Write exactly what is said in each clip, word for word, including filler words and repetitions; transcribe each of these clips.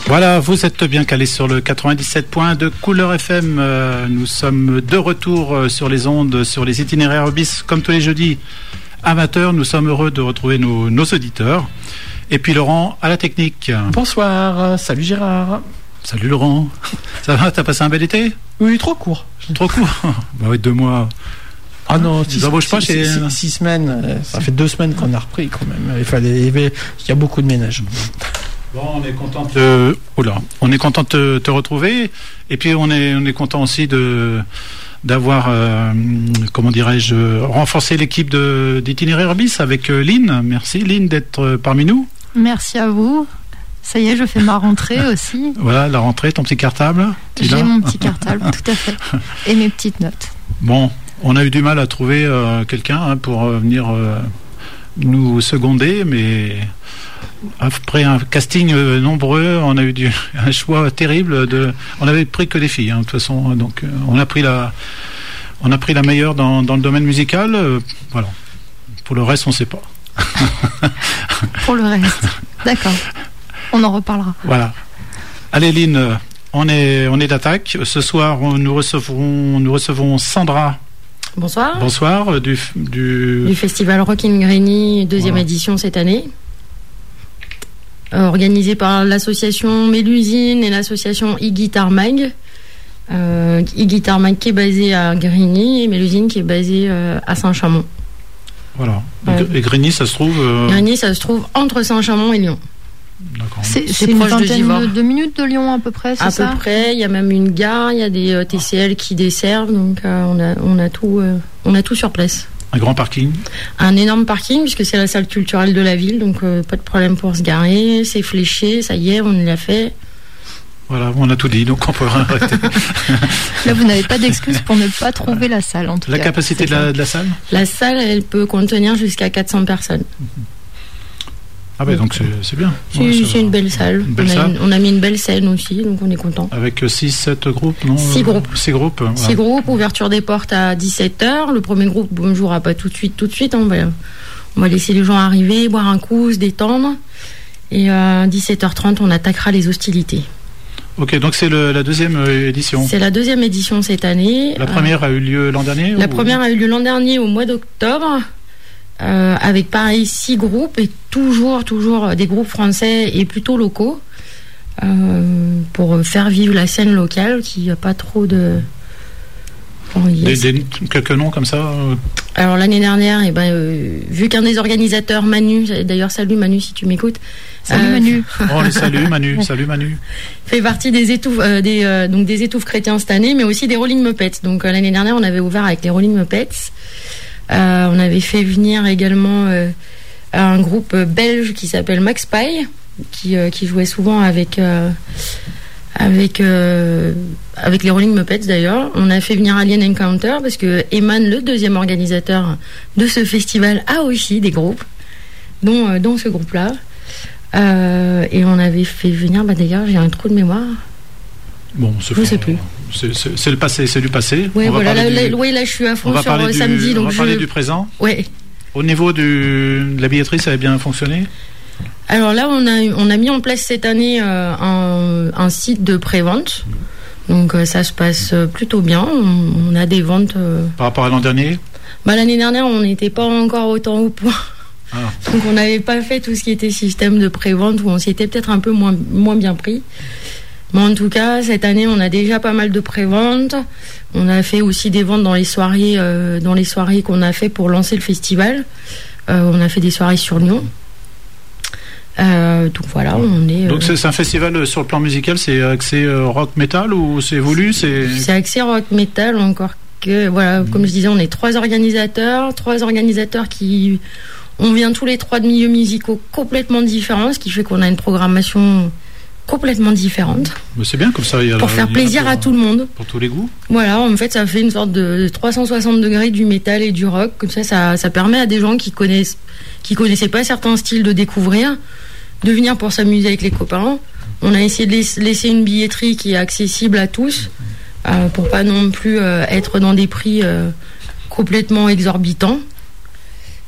Voilà, vous êtes bien calés sur le quatre-vingt-dix-sept point deux Couleur F M. Euh, nous sommes de retour sur les ondes, sur les itinéraires bis, comme tous les jeudis amateurs. Nous sommes heureux de retrouver nos, nos auditeurs. Et puis Laurent à la technique. Bonsoir, salut Gérard. Salut Laurent. Ça va, t'as passé un bel été ? Oui, trop court. Trop court. Bah oui, deux mois. Ah non, six, six, pas chez... six, six semaines. Ça fait deux semaines qu'on a repris quand même. Il fallait, il y a beaucoup de ménage. Bon, on est content de, oula, on est content de te, te retrouver, et puis on est, on est content aussi de, d'avoir, euh, comment dirais-je, renforcé l'équipe de, d'Itinéraire bis avec euh, Lynn. Merci Lynn d'être euh, parmi nous. Merci à vous. Ça y est, je fais ma rentrée aussi. Voilà, la rentrée, ton petit cartable. J'ai mon petit cartable, tout à fait, et mes petites notes. Bon, on a eu du mal à trouver euh, quelqu'un hein, pour euh, venir euh, nous seconder, mais après un casting euh, nombreux, on a eu du, un choix terrible. De, on avait pris que des filles, hein, de toute façon. Donc, euh, on a pris la, on a pris la meilleure dans, dans le domaine musical. Euh, voilà. Pour le reste, on ne sait pas. Pour le reste, d'accord. On en reparlera. Voilà. Allez, Lynn, on est, on est d'attaque. Ce soir, nous recevrons, nous recevrons Sandra. Bonsoir. Bonsoir. Du, du... du festival Rockin' Grigny, deuxième voilà. édition cette année. Euh, organisé par l'association Mélusine et l'association e-Guitar Mag. Euh, e-Guitar Mag qui est basée à Grigny et Mélusine qui est basée euh, à Saint-Chamond. Voilà. Euh, et Grigny, ça se trouve euh... Grigny, ça se trouve entre Saint-Chamond et Lyon. D'accord. C'est, c'est, c'est une vingtaine de, de minutes de Lyon à peu près, c'est à ça ? À peu près. Il y a même une gare, il y a des euh, T C L qui desservent, donc euh, on a on a tout euh, on a tout sur place. Un grand parking ? Un énorme parking, puisque c'est la salle culturelle de la ville, donc euh, pas de problème pour se garer, c'est fléché, ça y est, on l'a fait. Voilà, on a tout dit, donc on peut arrêter. Là, vous n'avez pas d'excuse pour ne pas trouver la salle, en tout la cas. La capacité de la, de la salle ? La salle, elle peut contenir jusqu'à quatre cents personnes. Ah ben donc c'est, c'est bien. C'est, ouais, c'est une belle salle. Une belle on, a salle. Une, on a mis une belle scène aussi, donc on est content. Avec six sept groupes, non ? six groupes. six groupes. Ouais. six groupes, ouverture des portes à dix-sept heures. Le premier groupe ne jouera pas tout de suite, tout de suite. On va, on va laisser les gens arriver, boire un coup, se détendre. Et à dix-sept heures trente, on attaquera les hostilités. Ok, donc c'est le, la deuxième édition. C'est la deuxième édition cette année. La première euh, a eu lieu l'an dernier ? La ou... première a eu lieu l'an dernier au mois d'octobre. Euh, avec pareil six groupes et toujours toujours des groupes français et plutôt locaux euh, pour faire vivre la scène locale qui n'a pas trop de bon, des, des, quelques noms comme ça euh... Alors l'année dernière eh ben, euh, vu qu'un des organisateurs Manu, d'ailleurs salut Manu si tu m'écoutes, salut euh, Manu oh, les salut Manu salut Manu fait partie des étouffes euh, des, euh, donc des étouffes chrétiens cette année mais aussi des Rolling Muppets, donc euh, l'année dernière on avait ouvert avec les Rolling Muppets. Euh, on avait fait venir également euh, un groupe belge qui s'appelle Max Pie, qui, euh, qui jouait souvent avec, euh, avec, euh, avec les Rolling Muppets d'ailleurs. On a fait venir Alien Encounter parce que Eman, le deuxième organisateur de ce festival, a aussi des groupes, dont, euh, dont ce groupe-là. Euh, et on avait fait venir, bah d'ailleurs j'ai un trou de mémoire. Bon, c'est je ne sais plus. C'est, c'est, c'est le passé, c'est du passé. Oui, on voilà, va là, du, là, oui, là je suis à fond on sur du, samedi. Donc on va je... parler du présent. Oui. Au niveau du, de la billetterie, ça a bien fonctionné ? Alors là, on a, on a mis en place cette année euh, un, un site de pré-vente. Donc euh, ça se passe plutôt bien. On, on a des ventes... Euh... Par rapport à l'an dernier ? Bah, l'année dernière, on n'était pas encore autant au point. Ah. Donc on n'avait pas fait tout ce qui était système de pré-vente où on s'y était peut-être un peu moins, moins bien pris. Mais en tout cas, cette année, on a déjà pas mal de pré-ventes. On a fait aussi des ventes dans les soirées, euh, dans les soirées qu'on a fait pour lancer le festival. Euh, on a fait des soirées sur Lyon. Euh, donc voilà, ouais. on est. Donc euh... c'est, c'est un festival sur le plan musical, c'est axé euh, rock metal ou c'est évolué, c'est. C'est axé rock metal encore que voilà, mmh. comme je disais, on est trois organisateurs, trois organisateurs qui, on vient tous les trois de milieux musicaux complètement différents, ce qui fait qu'on a une programmation complètement différente. Mais c'est bien comme ça. Il y a pour la, faire plaisir pour, à tout le monde. Pour tous les goûts. Voilà, en fait, ça fait une sorte de trois cent soixante degrés du métal et du rock. Comme ça, ça, ça permet à des gens qui connaissent, qui connaissaient pas certains styles de découvrir, de venir pour s'amuser avec les copains. On a essayé de laisser une billetterie qui est accessible à tous, euh, pour pas non plus euh, être dans des prix euh, complètement exorbitants.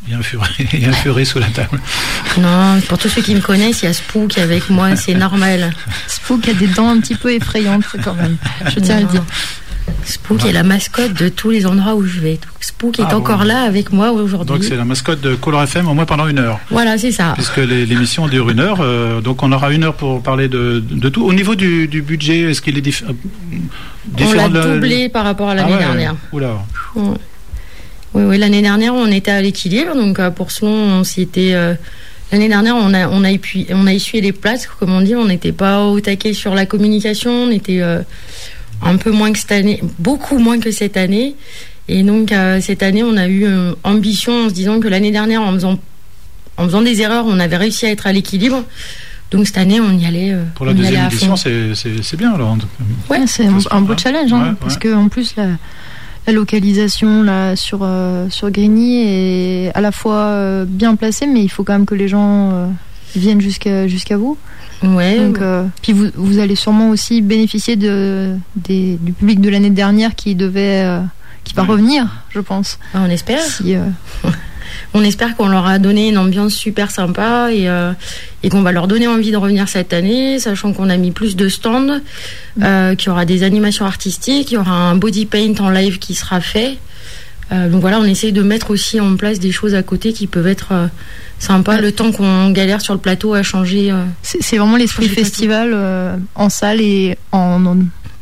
Il y a un furet, il y a un furet sous la table. Non, pour tous ceux qui me connaissent, il y a Spook avec moi, c'est normal. Spook a des dents un petit peu effrayantes quand même, je tiens à le dire. Spook ouais. est la mascotte de tous les endroits où je vais. Donc, Spook est ah, encore bon. là avec moi aujourd'hui. Donc c'est la mascotte de Color F M au moins pendant une heure. Voilà, c'est ça. Puisque les, l'émission dure une heure, euh, donc on aura une heure pour parler de, de tout. Au niveau du, du budget, est-ce qu'il est dif- différent? On l'a de... doublé par rapport à l'année ah ouais, dernière. Oula. Ouais. Oui, oui, l'année dernière, on était à l'équilibre. Donc, euh, pour Selon, on s'était. Euh, l'année dernière, on a, on, a épuis, on a essuyé les places, comme on dit. On n'était pas au taquet sur la communication. On était euh, un peu moins que cette année, beaucoup moins que cette année. Et donc, euh, cette année, on a eu euh, ambition en se disant que l'année dernière, en faisant, en faisant des erreurs, on avait réussi à être à l'équilibre. Donc, cette année, on y allait. Euh, pour la deuxième édition, c'est, c'est, c'est bien, alors. Ouais, c'est un, un beau challenge, hein, ouais, parce ouais. qu'en plus, la. La localisation là sur euh, sur Grigny est à la fois euh, bien placée, mais il faut quand même que les gens euh, viennent jusqu'à jusqu'à vous. Ouais. Donc euh, puis vous vous allez sûrement aussi bénéficier de des, du public de l'année dernière qui devait euh, qui va ouais. revenir, je pense. Ah, on espère. Si, euh... on espère qu'on leur a donné une ambiance super sympa et, euh, et qu'on va leur donner envie de revenir cette année, sachant qu'on a mis plus de stands, euh, qu'il y aura des animations artistiques, il y aura un body paint en live qui sera fait. Euh, donc voilà, on essaye de mettre aussi en place des choses à côté qui peuvent être euh, sympas, ouais. le temps qu'on galère sur le plateau à changer. Euh, c'est, c'est vraiment l'esprit festival euh, en salle et en... en...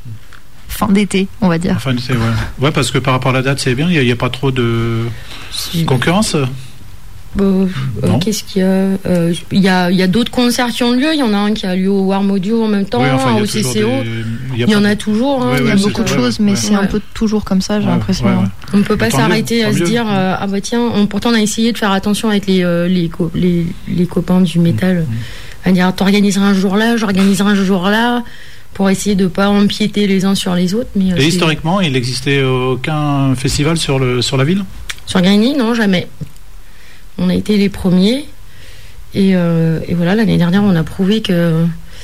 fin d'été, on va dire. Fin d'été, ouais. Ouais, parce que par rapport à la date, c'est bien, il n'y a, a pas trop de concurrence. Euh, euh, qu'est-ce qu'il y a euh, Il y a, il y a d'autres concerts qui ont lieu. Il y en a un qui a lieu au Warm Audio en même temps, oui, enfin, au C C O. Des... Il y, il y en a toujours. Hein, ouais, il y a ouais, beaucoup de choses, mais ouais. c'est ouais. un peu toujours comme ça, j'ai ouais, l'impression. Ouais, ouais. On ne peut pas s'arrêter mieux, à se dire euh, ah bah tiens, on, pourtant on a essayé de faire attention avec les, euh, les, co- les, les copains du métal. Mmh. À dire t'organiseras un jour là, j'organiserai un jour là. Pour essayer de ne pas empiéter les uns sur les autres. Mais, et historiquement, il n'existait aucun festival sur, le, sur la ville ? Sur Grigny, non, jamais. On a été les premiers. Et, euh, et voilà, l'année dernière, on a prouvé que euh,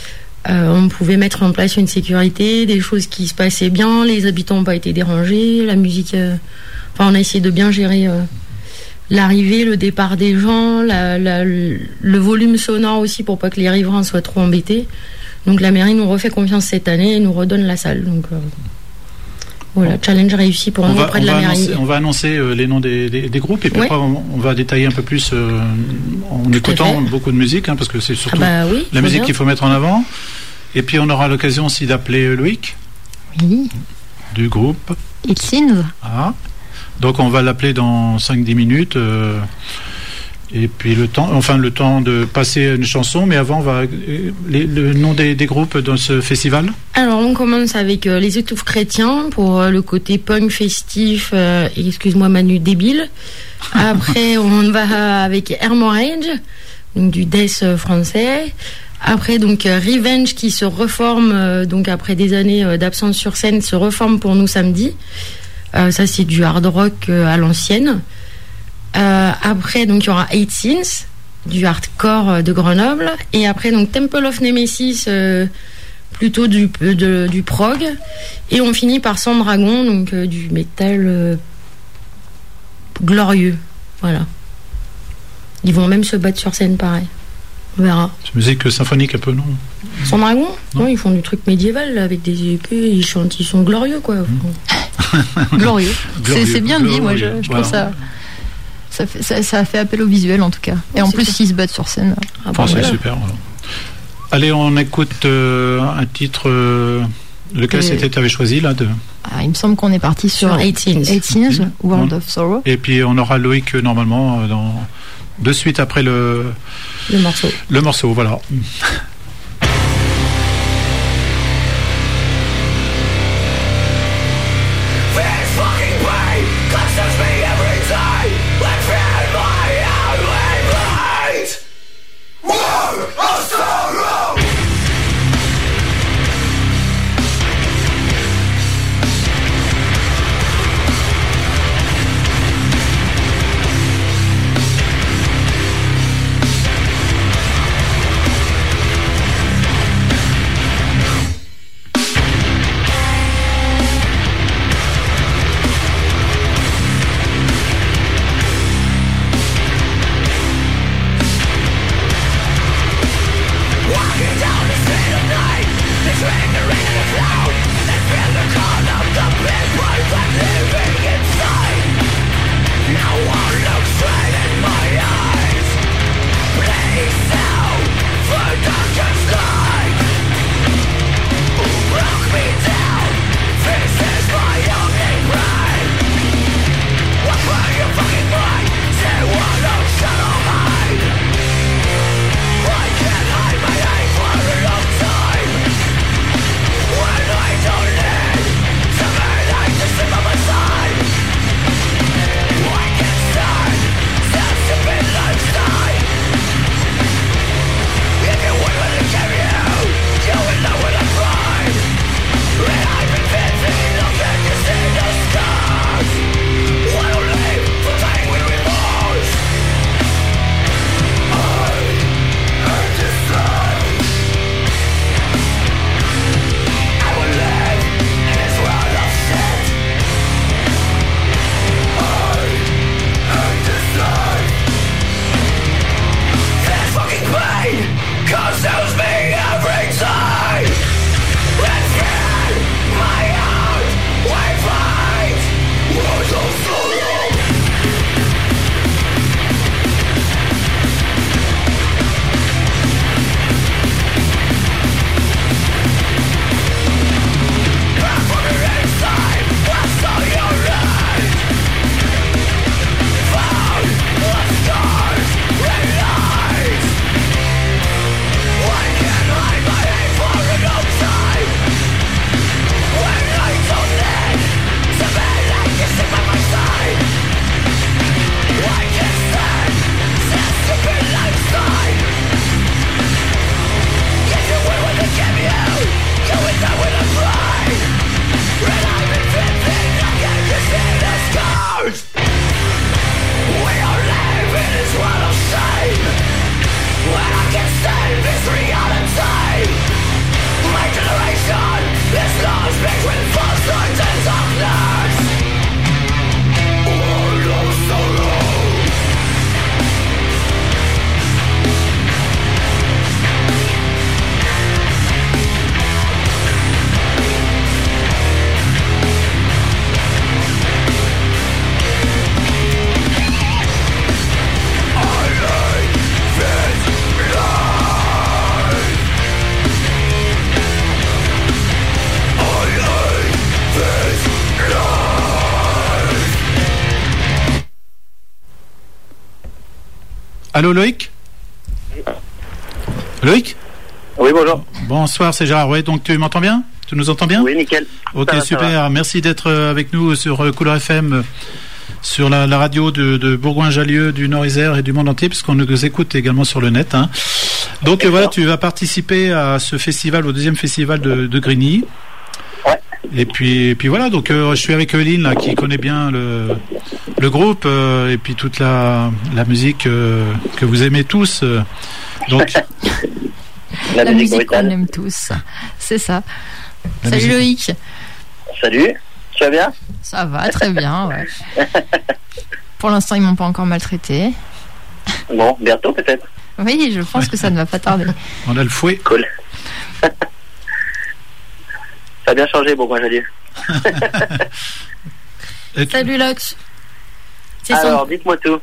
on pouvait mettre en place une sécurité, des choses qui se passaient bien, les habitants n'ont pas été dérangés, la musique... Euh, enfin, on a essayé de bien gérer euh, l'arrivée, le départ des gens, la, la, le volume sonore aussi pour pas que les riverains soient trop embêtés. Donc la mairie nous refait confiance cette année et nous redonne la salle. Donc euh, voilà, challenge réussi pour nous auprès de la mairie. Annoncer, on va annoncer euh, les noms des, des, des groupes et puis ouais. après on, on va détailler un peu plus euh, en Tout écoutant beaucoup de musique, hein, parce que c'est surtout ah bah oui, la musique bien. qu'il faut mettre en avant. Et puis on aura l'occasion aussi d'appeler Loïc. Oui. Du groupe. It Seems. Ah. Donc on va l'appeler dans cinq dix minutes. Euh, Et puis le temps, enfin le temps de passer une chanson, mais avant, on va les, le nom des, des groupes dans ce festival. Alors on commence avec euh, les Étouffes Chrétiens pour euh, le côté punk festif. Euh, et excuse-moi Manu débile. Après on va avec Hermorage, donc du death français. Après donc euh, Revenge qui se reforme euh, donc après des années euh, d'absence sur scène se reforme pour nous samedi. Euh, ça c'est du hard rock euh, à l'ancienne. Euh, après, donc il y aura Eight Sins, du hardcore de Grenoble, et après donc Temple of Nemesis, euh, plutôt du de, du prog, et on finit par Sandragon, donc euh, du métal euh, glorieux, voilà. Ils vont même se battre sur scène, pareil. On verra. C'est musique symphonique un peu, non ? Sandragon ? Non, ils font du truc médiéval là, avec des épées, ils chantent, ils sont glorieux quoi. Enfin. glorieux. glorieux. C'est, c'est bien dit, moi je, je voilà. trouve ça. Ça, fait, ça, ça a fait appel au visuel en tout cas. Et en plus, ils se battent sur scène. Ah, enfin, c'est voilà. super. Voilà. Allez, on écoute euh, un titre. Euh, lequel euh, c'était tu avais choisi là de... ah, il me semble qu'on est parti sur, sur Eight Sins, Eight Sins, World of Sorrow. Et puis on aura Loïc normalement dans, de suite après le, le morceau. Le morceau, voilà. We're Allô Loïc ? Loïc ? Oui, bonjour. Bonsoir, c'est Gérard. Oui, donc tu m'entends bien ? Tu nous entends bien ? Oui, nickel. Ok, ça va, super. Merci d'être avec nous sur Couleur F M, sur la, la radio de, de Bourgoin-Jallieu, du Nord-Isère et du monde entier, puisqu'on nous écoute également sur le net. Hein. Donc voilà, tu vas participer à ce festival, au deuxième festival de, de Grigny. Ouais. Et puis, et puis voilà, donc euh, je suis avec Eline là, qui connaît bien le, le groupe euh, et puis toute la, la musique euh, que vous aimez tous. Euh, donc la, la musique qu'on aime tous, c'est ça. La Salut musique. Loïc. Salut, tu vas bien ? Ça va, très bien, ouais. Pour l'instant, ils m'ont pas encore maltraité. Bon, bientôt peut-être. Oui, je pense que ça ne va pas tarder. On a le fouet. Cool. Ça a bien changé, bon, moi j'allais. Salut Lox. C'est Alors, son... dites-moi tout.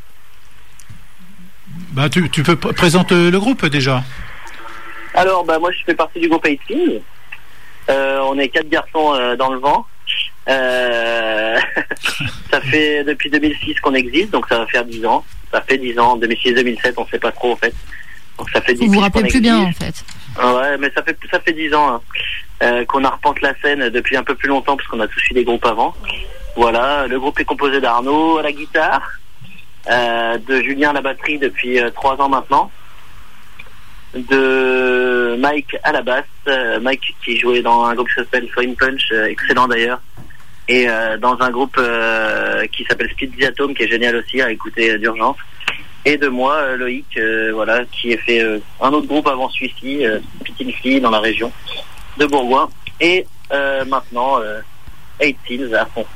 Bah, tu, tu peux p- présenter le groupe déjà. Alors, bah, moi je fais partie du groupe eighteen. Euh, on est quatre garçons euh, dans le vent. Euh... ça fait depuis deux mille six qu'on existe, donc ça va faire dix ans. Ça fait dix ans, deux mille six deux mille sept, on sait pas trop en fait. Donc ça fait dix ans. Vous vous rappelez plus bien en fait. Ouais, mais ça fait ça fait dix ans hein, euh, qu'on arpente la scène depuis un peu plus longtemps parce qu'on a tous eu des groupes avant. Voilà, le groupe est composé d'Arnaud à la guitare, euh, de Julien à la batterie depuis euh, trois ans maintenant, de Mike à la basse, euh, Mike qui jouait dans un groupe qui s'appelle Swing Punch, euh, excellent d'ailleurs, et euh, dans un groupe euh, qui s'appelle Speed the Atom qui est génial aussi à écouter euh, d'urgence. Et de moi, euh, Loïc, euh, voilà, qui a fait euh, un autre groupe avant celui-ci, euh, Petite Fille, dans la région de Bourgoin. Et euh, maintenant, euh, eighteen à fond.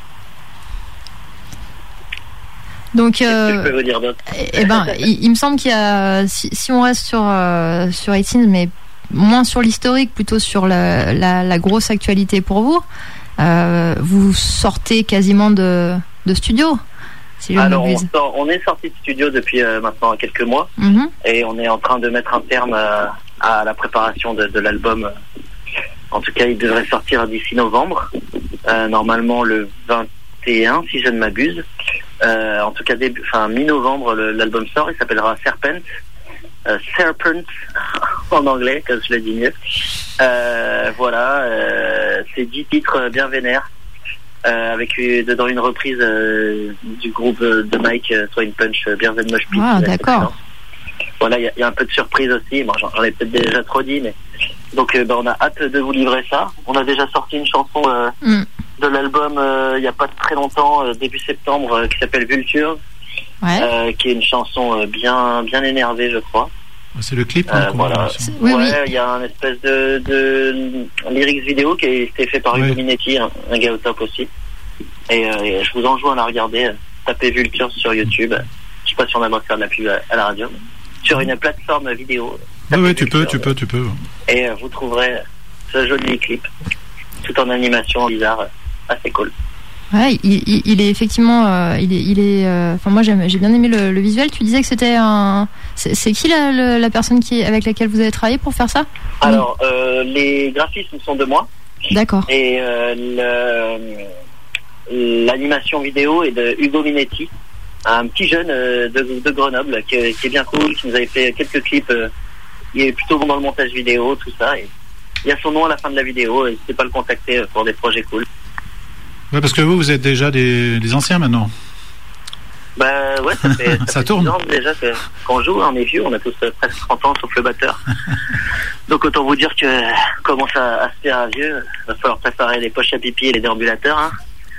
Donc, euh, Qu'est-ce que je peux vous dire d'autre ? Eh ben, il, il me semble qu'il y a, si, si on reste sur euh, sur eighteen, mais moins sur l'historique, plutôt sur la, la, la grosse actualité pour vous, euh, vous sortez quasiment de, de studio. Si Alors, on, sort, on est sorti de studio depuis euh, maintenant quelques mois, mm-hmm. et on est en train de mettre un terme euh, à la préparation de, de l'album. En tout cas, il devrait sortir d'ici novembre, euh, normalement le vingt et un, si je ne m'abuse. Euh, en tout cas, début, enfin mi-novembre, le, l'album sort. Il s'appellera Serpent, euh, Serpent en anglais, comme je l'ai dit mieux. Euh, voilà, euh, c'est dix titres bien vénères. Euh, avec euh, dedans une reprise euh, du groupe euh, de Mike, euh, Swing Punch, euh, Bienvenue Mosh Pit. Ah, d'accord. Voilà, il y, y a un peu de surprise aussi. Bon, j'en, j'en ai peut-être déjà trop dit, mais donc euh, bah, on a hâte de vous livrer ça. On a déjà sorti une chanson euh, mm. de l'album il euh, n'y a pas très longtemps, euh, début septembre, euh, qui s'appelle Vulture, ouais. euh, qui est une chanson euh, bien bien énervée, je crois. C'est le clip. Euh, hein, voilà. Oui, ouais, oui. Il y a un espèce de, de lyrics vidéo qui a été fait par Hugo Minetti, un, un gars au top aussi. Et, euh, et je vous enjoins à la regarder. Tapez Vulture sur YouTube. Je sais pas si on a le droit de faire de la pub à, à la radio. Sur une plateforme vidéo. Oui, oui, tu peux, tu peux, tu peux. Et euh, vous trouverez ce joli clip, tout en animation bizarre, assez cool. Ouais, il, il, il est effectivement, euh, il est, il est. Enfin, euh, moi, j'aime, j'ai bien aimé le, le visuel. Tu disais que c'était un. C'est, c'est qui la, la, la personne qui, avec laquelle vous avez travaillé pour faire ça ? Alors, euh, les graphismes sont de moi. D'accord. Et euh, le, l'animation vidéo est de Hugo Minetti, un petit jeune euh, de, de Grenoble qui, qui est bien cool, qui nous avait fait quelques clips. Euh, il est plutôt bon dans le montage vidéo, tout ça. Et il y a son nom à la fin de la vidéo. N'hésitez pas à le contacter pour des projets cool. Ouais, parce que vous, vous êtes déjà des, des anciens maintenant. Bah ouais, ça fait, ça ça fait tourne. dix ans déjà que, qu'on joue, on est vieux, on a tous euh, presque trente ans sauf le batteur. Donc autant vous dire que commence à, à se faire vieux, il va falloir préparer les poches à pipi et les déambulateurs. Hein.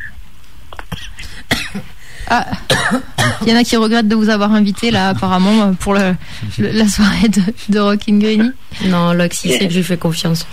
Ah, il y en a qui regrettent de vous avoir invité là apparemment pour le, le la soirée de, de Rockin' Grigny. Non, Loxy, c'est que je lui fais confiance.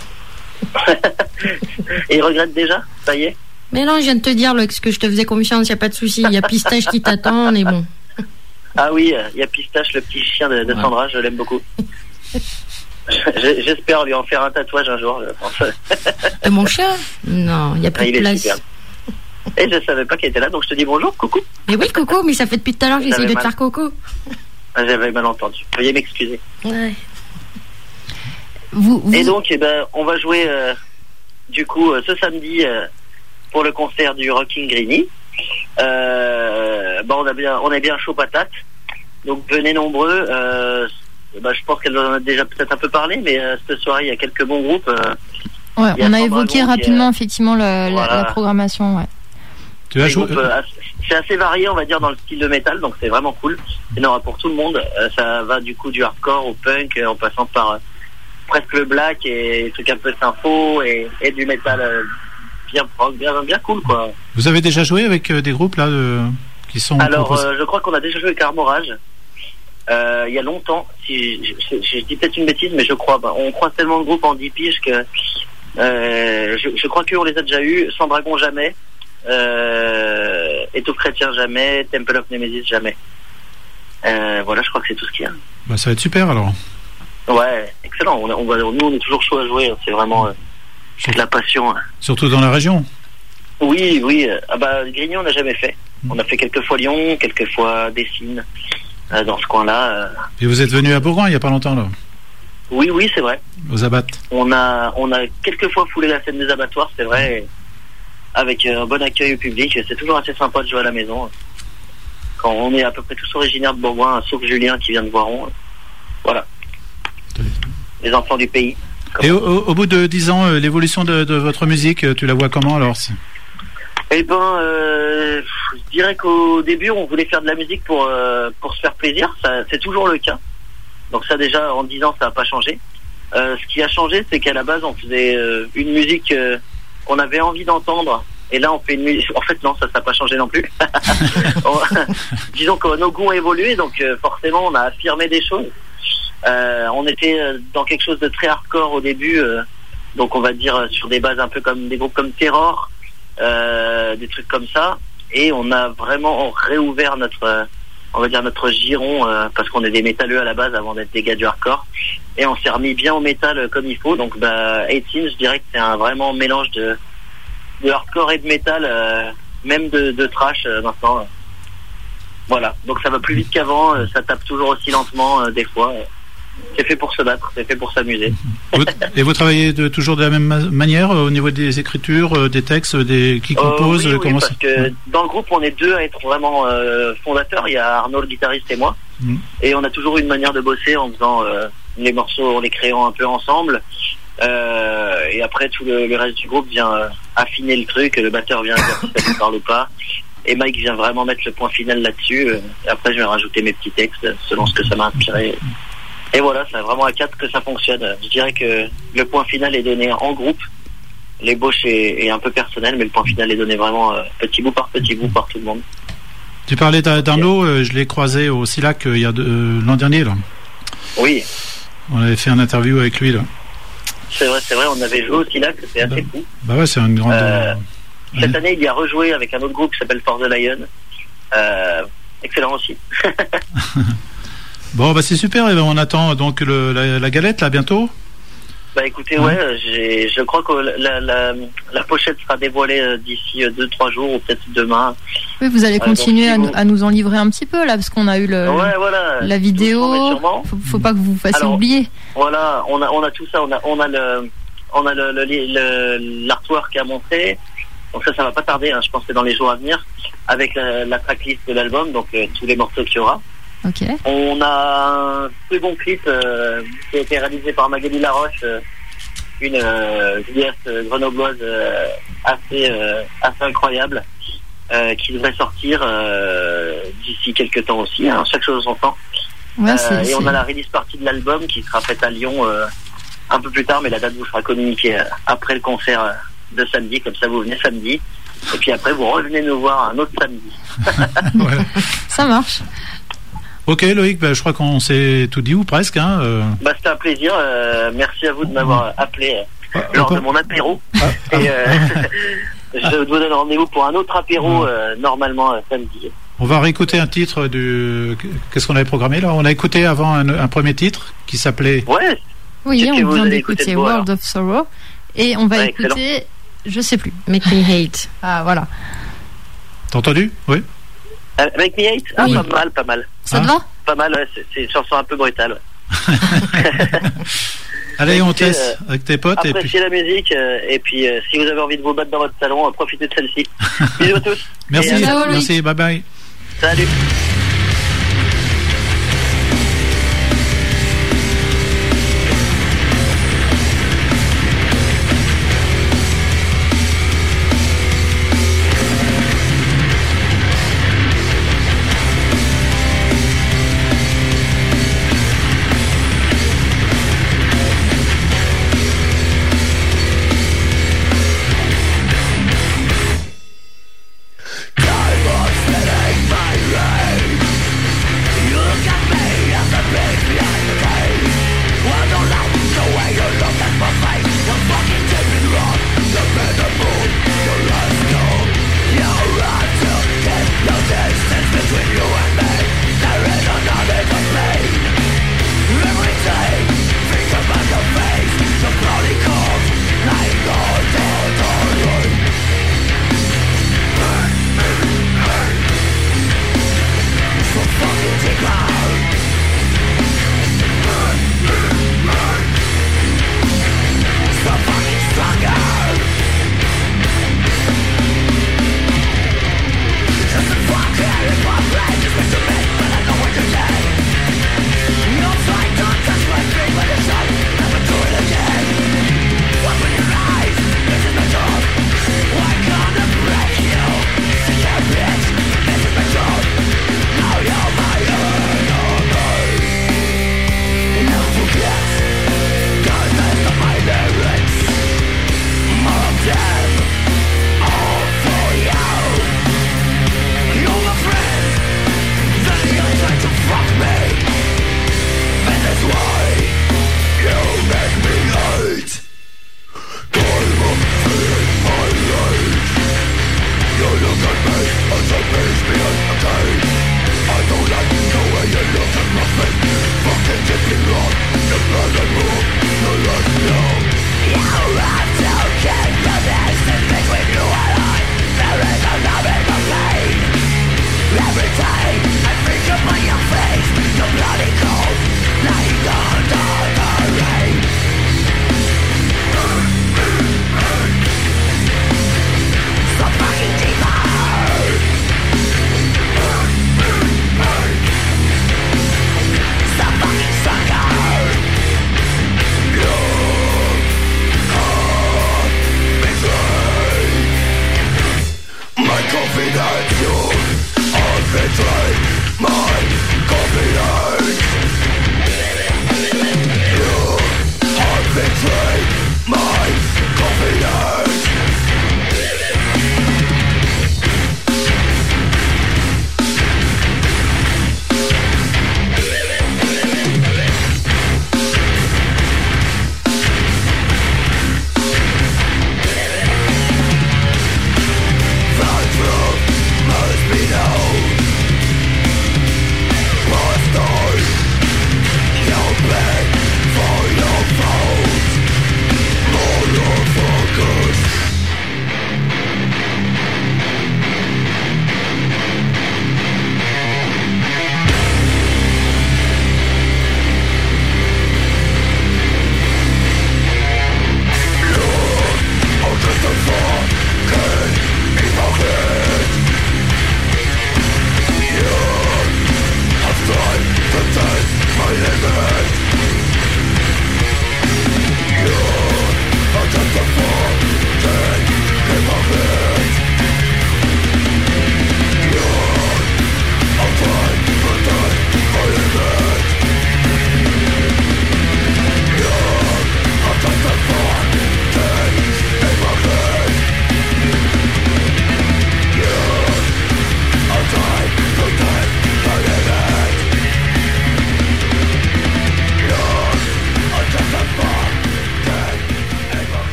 Et il regrette déjà, ça y est. Mais non, je viens de te dire Lox, que je te faisais confiance, il n'y a pas de souci. Il y a Pistache qui t'attend, on est bon. Ah oui, il y a Pistache, le petit chien de, de Sandra, je l'aime beaucoup. J'espère lui en faire un tatouage un jour. De mon chien ? Non, il n'y a plus ah, de place. Super. Et je savais pas qu'elle était là, donc je te dis bonjour, coucou. Mais oui, coucou, mais ça fait depuis tout à l'heure que j'essaie de te faire coucou. Ah, j'avais mal entendu. Veuillez m'excuser. Ouais. Vous, vous... Et donc, eh ben, on va jouer euh, du coup euh, ce samedi euh, pour le concert du Rockin' Grigny. Euh, bon, on a bien, on est bien chaud patate. Donc venez nombreux. Euh, bah, je pense qu'elle en a déjà peut-être un peu parlé, mais euh, cette soirée, il y a quelques bons groupes. Euh, ouais, on a évoqué rapidement, est, effectivement, la, voilà. la, la programmation. Ouais. Tu as joué groupes, euh, c'est assez varié, on va dire, dans le style de métal, donc c'est vraiment cool. Il y en aura pour tout le monde. Euh, ça va du coup du hardcore au punk, en passant par euh, presque le black et des trucs un peu sympho et, et du métal euh, bien prog, bien, bien cool, quoi. Vous avez déjà joué avec euh, des groupes là de... qui sont Alors, euh, je crois qu'on a déjà joué avec Armorage. Euh, il y a longtemps, si je, je, je dis peut-être une bêtise, mais je crois, bah, on croise tellement de groupes en dix piges que euh, je, je crois qu'on les a déjà eus. Sans Dragon jamais, euh, Étouffe Chrétien jamais, Temple of Nemesis jamais. Euh, voilà, je crois que c'est tout ce qu'il y a. Bah, ça va être super alors. Ouais, excellent. On, on va, nous, on est toujours chaud à jouer. C'est vraiment euh, c'est de la passion. Surtout dans la région. Oui, oui. Ah bah, Grigny, on n'a jamais fait. On a fait quelques fois Lyon, quelques fois Dessines. Dans ce coin-là. Et vous êtes venu à Bourgoin il n'y a pas longtemps là? Oui, oui, c'est vrai. Aux abattes. On a, on a quelques fois foulé la scène des abattoirs, c'est vrai, avec un bon accueil au public. C'est toujours assez sympa de jouer à la maison. Quand on est à peu près tous originaires de Bourgoin, sauf Julien qui vient de Voiron. Voilà. Les enfants du pays. Et au, au, au bout de dix ans, euh, l'évolution de, de votre musique, tu la vois comment alors? Eh ben, euh, je dirais qu'au début, on voulait faire de la musique pour euh, pour se faire plaisir. Ça, c'est toujours le cas. Donc ça, déjà, en dix ans, ça n'a pas changé. Euh, ce qui a changé, c'est qu'à la base, on faisait euh, une musique euh, qu'on avait envie d'entendre. Et là, on fait une musique... En fait, non, ça n'a pas changé non plus. on... Disons que nos goûts ont évolué, donc euh, forcément, on a affirmé des choses. Euh, on était dans quelque chose de très hardcore au début. Euh, donc, on va dire sur des bases un peu comme des groupes comme Terror. Euh, des trucs comme ça, et on a vraiment réouvert notre, on va dire notre giron, euh, parce qu'on est des métalleux à la base avant d'être des gars du hardcore, et on s'est remis bien au métal comme il faut. Donc bah eighteen, je dirais que c'est un vraiment mélange de, de hardcore et de métal, euh, même de, de trash euh, maintenant. Voilà, donc ça va plus vite qu'avant, euh, ça tape toujours aussi lentement euh, des fois. Euh. C'est fait pour se battre, c'est fait pour s'amuser. Vous, et vous travaillez de, toujours de la même ma- manière euh, au niveau des écritures, euh, des textes, des qui composent euh, oui, comment oui, parce que ouais. Dans le groupe, on est deux à être vraiment euh, fondateurs. Il y a Arnaud, le guitariste, et moi. Mmh. Et on a toujours une manière de bosser en faisant euh, les morceaux, en les créant un peu ensemble. Euh, et après, tout le, le reste du groupe vient euh, affiner le truc. Le batteur vient dire si ça ne parle pas. Et Mike vient vraiment mettre le point final là-dessus. Et après, je vais rajouter mes petits textes selon ce que ça m'a inspiré. Et voilà, c'est vraiment à quatre que ça fonctionne. Je dirais que le point final est donné en groupe. L'ébauche est, est un peu personnelle, mais le point final est donné vraiment euh, petit bout par petit bout par tout le monde. Tu parlais d'Arnaud, euh, je l'ai croisé au Silac euh, il y a de, euh, l'an dernier là. Oui. On avait fait un interview avec lui là. C'est vrai, c'est vrai, on avait joué au Silac, c'est bah, assez fou. Bah ouais, c'est une grande. Euh, cette ouais. année, il y a rejoué avec un autre groupe qui s'appelle For the Lion. Euh, excellent aussi. Bon, bah c'est super. Et ben on attend donc le, la, la galette là bientôt. Bah écoutez, ouais, ouais j'ai, je crois que la, la, la pochette sera dévoilée d'ici deux trois jours ou peut-être demain. Oui, vous allez continuer euh, donc, à, vous... à nous en livrer un petit peu là, parce qu'on a eu le, ouais, voilà, la vidéo. Faut, faut pas que vous vous fassiez Alors, oublier. Voilà, on a on a tout ça, on a on a le on a le, le, le l'artwork à montrer. Donc ça, ça va pas tarder. Hein, je pense que dans les jours à venir, avec la, la tracklist de l'album, donc euh, tous les morceaux qu'il y aura. Okay. On a un second clip euh, qui a été réalisé par Magali Laroche, euh, une euh, vidéaste grenobloise euh, assez euh, assez incroyable, euh, qui devrait sortir euh, d'ici quelques temps aussi, hein, chaque chose en son temps. Ouais, euh, c'est, et c'est... on a la release partie de l'album qui sera faite à Lyon euh, un peu plus tard, mais la date vous sera communiquée euh, après le concert de samedi, comme ça vous venez samedi, et puis après vous revenez nous voir un autre samedi. Ouais. Ça marche. Ok Loïc, bah, je crois qu'on s'est tout dit ou presque. Hein, euh... bah, c'était un plaisir. Euh, merci à vous de m'avoir appelé euh, ah, lors de mon apéro. Ah, et euh, ah. je vous donne rendez-vous pour un autre apéro euh, normalement euh, samedi. On va réécouter un titre du. Qu'est-ce qu'on avait programmé là? On a écouté avant un, un premier titre qui s'appelait. Ouais. Oui, on vient d'écouter World of Sorrow et on va ouais, écouter. Excellent. Je sais plus. Make Me Hate. Ah voilà. T'as entendu? Oui. Euh, Make Me Hate. Ah, oui. pas mal, pas mal. Ça te ah. va? Pas mal, ouais, c'est, c'est une chanson un peu brutale. Allez, on te laisse euh, avec tes potes. Appréciez et puis... la musique euh, et puis euh, si vous avez envie de vous battre dans votre salon, euh, profitez de celle-ci. Bisous à tous. Merci, et, euh, merci, bye bye. Salut.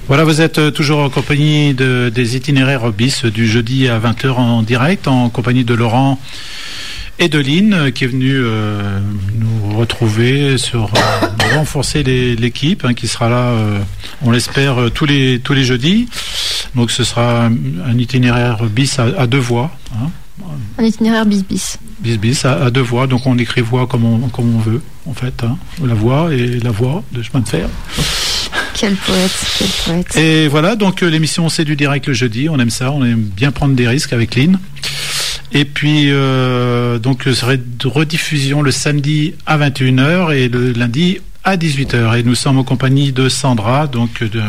Voilà, vous êtes toujours en compagnie de, des itinéraires bis du jeudi à vingt heures en direct, en compagnie de Laurent et de Lynn, qui est venu euh, nous retrouver sur euh, renforcer les, l'équipe, hein, qui sera là, euh, on l'espère, tous les tous les jeudis. Donc ce sera un, un itinéraire bis à, à deux voix. Hein. Un itinéraire bis bis. Bis bis à, à deux voix, donc on écrit voix comme on, comme on veut, en fait. Hein. La voix et la voix de chemin de fer. Quel poète, quel poète. Et voilà, donc euh, l'émission c'est du direct le jeudi, on aime ça, on aime bien prendre des risques avec Lynn. Et puis euh, donc ce serait de rediffusion le samedi à vingt et une heures et le lundi à dix-huit heures. Et nous sommes en compagnie de Sandra, donc de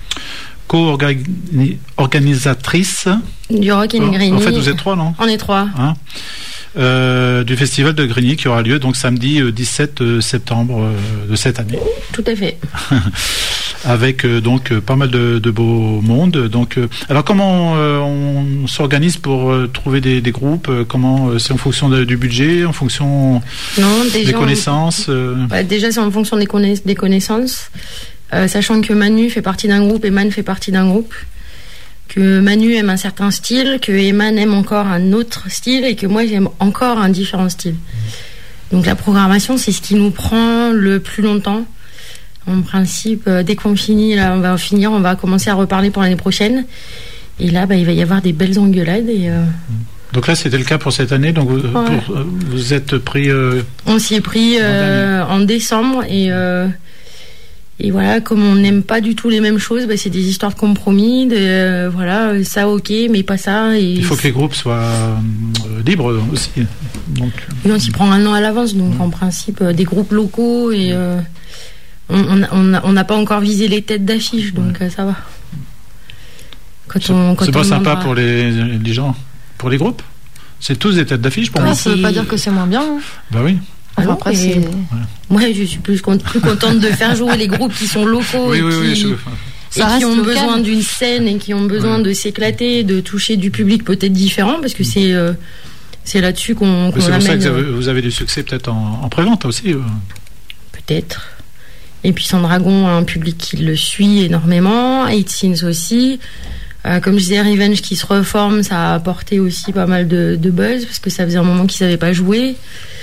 co-organisatrice du Rock in Grigny. En fait, vous êtes trois, non ? On est trois. Hein Euh, du festival de Grigny qui aura lieu donc samedi euh, dix-sept septembre euh, de cette année. Tout à fait. Avec euh, donc euh, pas mal de, de beau monde. Donc, euh, alors comment euh, on s'organise pour euh, trouver des, des groupes euh, Comment euh, c'est en fonction de, du budget, en fonction non, déjà, des connaissances euh... bah, Déjà, c'est en fonction des, conna- des connaissances, euh, sachant que Manu fait partie d'un groupe et Man fait partie d'un groupe. Que Manu aime un certain style, que Eman aime encore un autre style et que moi j'aime encore un différent style. Donc la programmation, c'est ce qui nous prend le plus longtemps. En principe, dès qu'on finit, là, on va finir, on va commencer à reparler pour l'année prochaine. Et là, bah, il va y avoir des belles engueulades. Et, euh... Donc là, c'était le cas pour cette année. Donc vous, ouais. pour, vous êtes pris. Euh, on s'y est pris euh, en décembre et. Euh, Et voilà, comme on n'aime pas du tout les mêmes choses, bah, c'est des histoires de compromis, de, euh, voilà, ça ok, mais pas ça. Et il faut que les groupes soient euh, libres aussi. Donc, oui, on s'y prend un an à l'avance, donc mmh. en principe, euh, des groupes locaux, et euh, on n'a pas encore visé les têtes d'affiche, donc ouais. euh, ça va. Quand c'est on, quand c'est on pas sympa demandera... pour les, les gens, pour les groupes. C'est tous des têtes d'affiche pour ouais, moi. Ça veut pas dire que c'est moins bien. Hein. Bah oui. Enfin, après, c'est... Ouais. Moi, je suis plus, plus contente de faire jouer les groupes qui sont locaux oui, et, oui, qui, oui, je... et qui ont local. besoin d'une scène et qui ont besoin ouais. de s'éclater, de toucher du public peut-être différent, parce que c'est, euh, c'est là-dessus qu'on, qu'on c'est amène. C'est pour ça que vous avez, vous avez du succès peut-être en, en pré-vente aussi. Euh. Peut-être. Et puis Sandragon a un public qui le suit énormément, Eight Sins aussi. Euh, comme je disais, Revenge qui se reforme, ça a apporté aussi pas mal de, de buzz, parce que ça faisait un moment qu'ils n'avaient pas joué.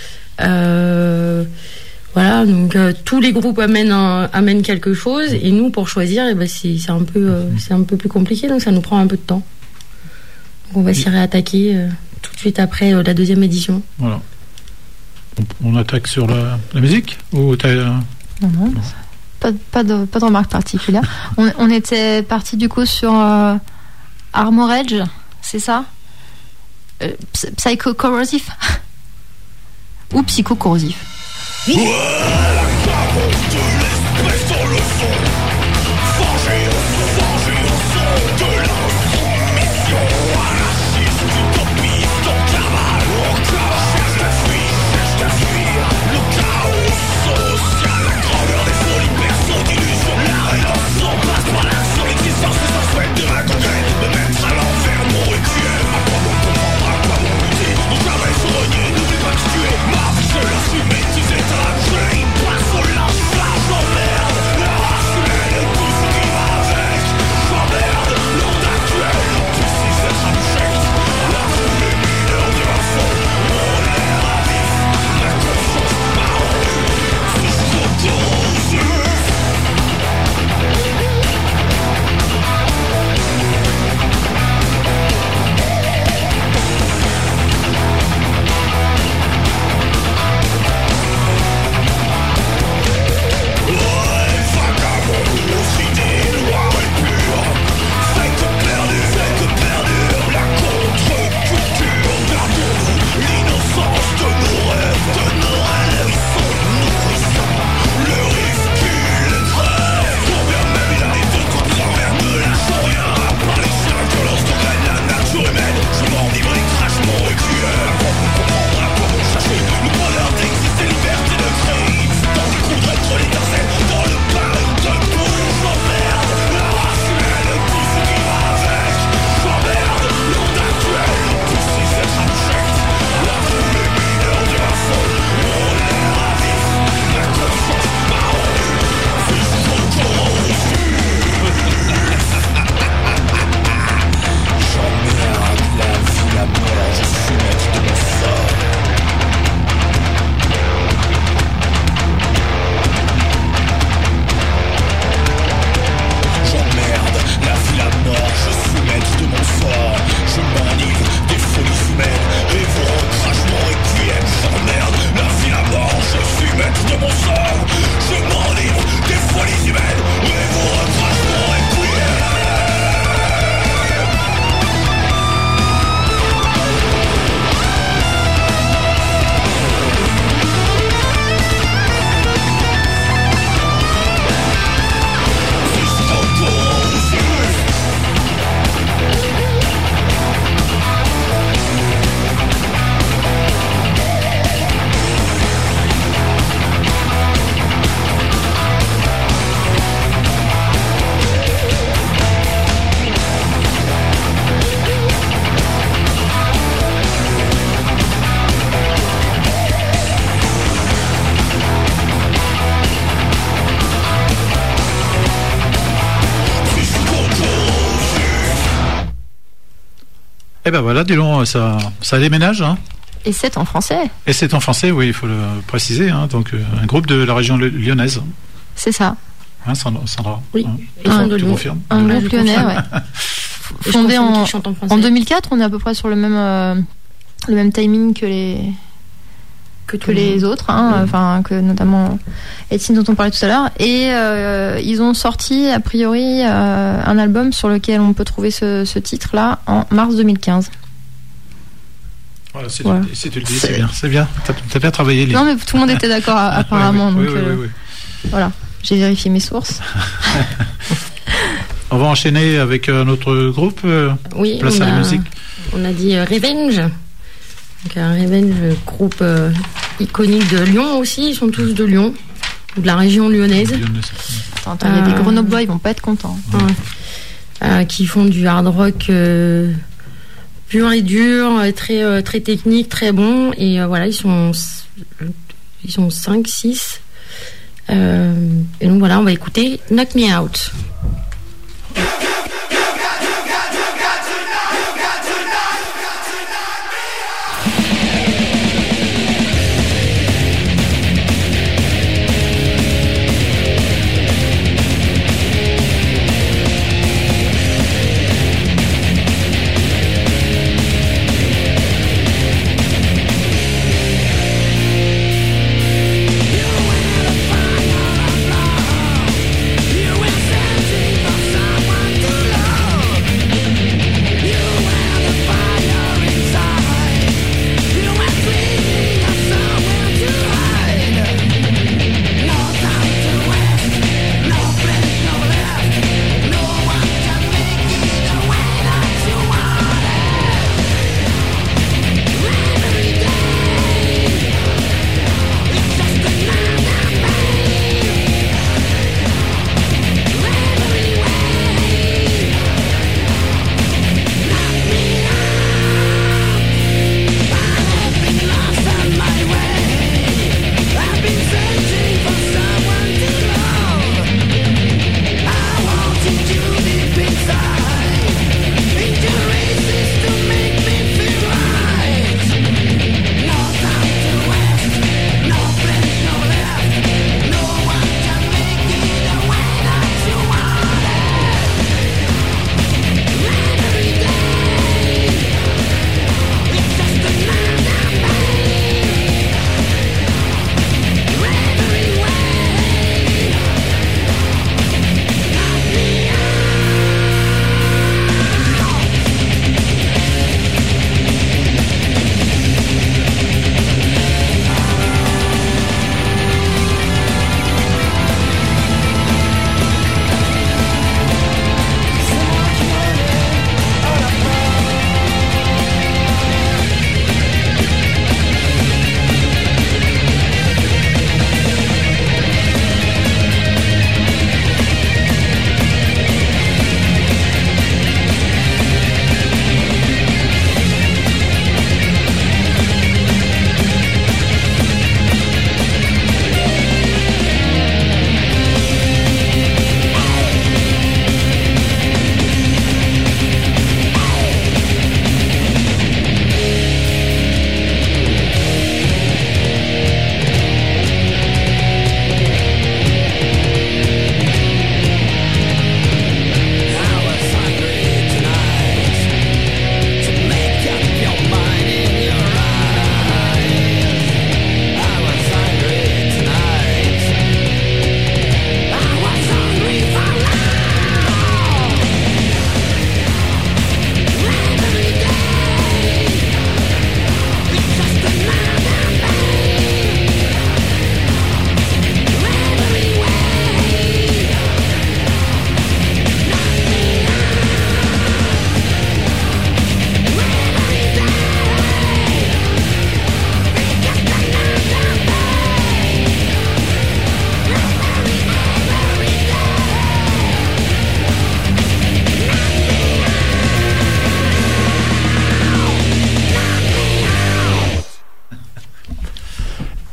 Euh, voilà, donc euh, tous les groupes amènent, un, amènent quelque chose, et nous pour choisir, eh ben, c'est, c'est, un peu, euh, c'est un peu plus compliqué, donc ça nous prend un peu de temps. Donc on va s'y réattaquer euh, tout de suite après euh, la deuxième édition. Voilà. On, on attaque sur la, la musique ou t'as... Non, non, pas, pas, de, pas de remarque particulière. on, on était parti du coup sur euh, Armor Edge, c'est ça euh, Psycho-corrosif ou psycho-corrosif. Ouais, la cavance de l'espèce dans le fond. Forgé au son, forgé au son de l'insoumission. Anarchiste, utopiste, en cavale, en cavale. Cherche à fuir, cherche à fuir. Le chaos social, la grandeur des folies, perso d'illusions. La rédemption passe par l'action, l'existence que ça souhaite de ma conquête. Me mettre à l'envers, mon requiem. À quoi bon comprendre, à quoi bon lutter. Ne jamais se renier, n'oublie pas que tu es ma vie, je l'assume, tu es un train. Eh ben voilà, dis donc, ça, ça déménage, hein. Et c'est en français. Et c'est en français, oui, il faut le préciser, hein. Donc euh, un groupe de la région lyonnaise. C'est ça. Hein, Sandra, Sandra. Oui, hein, ils sont de Lyon. Un groupe lyonnais, ouais. Fondé en, en, en deux mille quatre, on est à peu près sur le même, euh, le même timing que les, que, que les autres, hein, oui. Enfin, que notamment Etienne dont on parlait tout à l'heure. Et euh, ils ont sorti, a priori, euh, un album sur lequel on peut trouver ce, ce titre-là en mars deux mille quinze. Voilà, c'est voilà. C'est, c'est, c'est bien, c'est bien. T'as, t'as bien travaillé. Les... Non, mais tout le monde était d'accord apparemment. oui, oui, donc, oui, euh, oui, oui. Voilà, j'ai vérifié mes sources. On va enchaîner avec un autre groupe. Euh, oui, place on à a, la musique. On a dit euh, Revenge. Donc un Revenge, groupe euh, iconique de Lyon aussi. Ils sont tous de Lyon, ou de la région lyonnaise. Attends, attends, il y a des Grenoblois, ils vont pas être contents. Ouais. Euh, qui font du hard rock euh, pur et dur, très euh, très technique, très bon. Et euh, voilà, ils sont ils sont cinq, six. Euh, et donc voilà, on va écouter Knock Me Out. You will send to